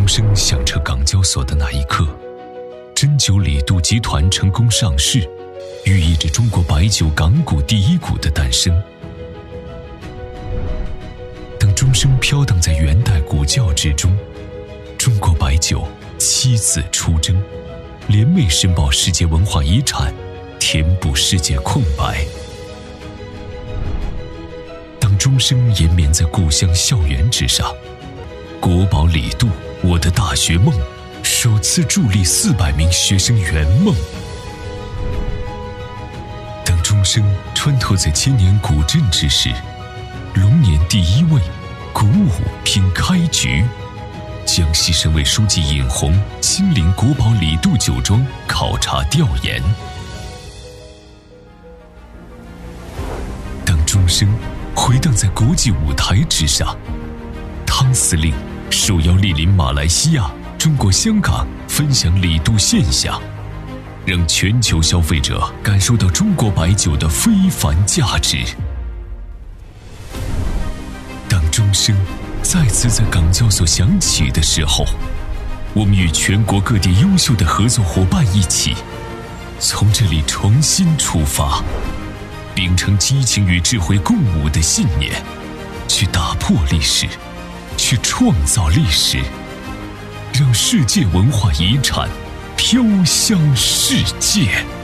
生响彻港交所的那一刻，针灸李杜集团成功上市，寓意着中国白酒港股第一股的诞生。当钟声飘荡在元代古教之中，中国白酒7次出征，联袂申报世界文化遗产，填补世界空白。当钟声延绵在故乡校园之上，国宝李杜我的大学梦首次助力400名学生圆梦。当钟声穿透在千年古镇之时，龙年第1位鼓舞拼开局，江西省委书记尹洪亲临国宝李杜酒庄考察调研。当钟声回荡在国际舞台之上，汤司令受邀莅临马来西亚、中国香港分享李杜现象，让全球消费者感受到中国白酒的非凡价值。当钟声再次在港交所响起的时候，我们与全国各地优秀的合作伙伴一起，从这里重新出发，秉承激情与智慧共舞的信念，去打破历史，去创造历史，让世界文化遗产飘香世界。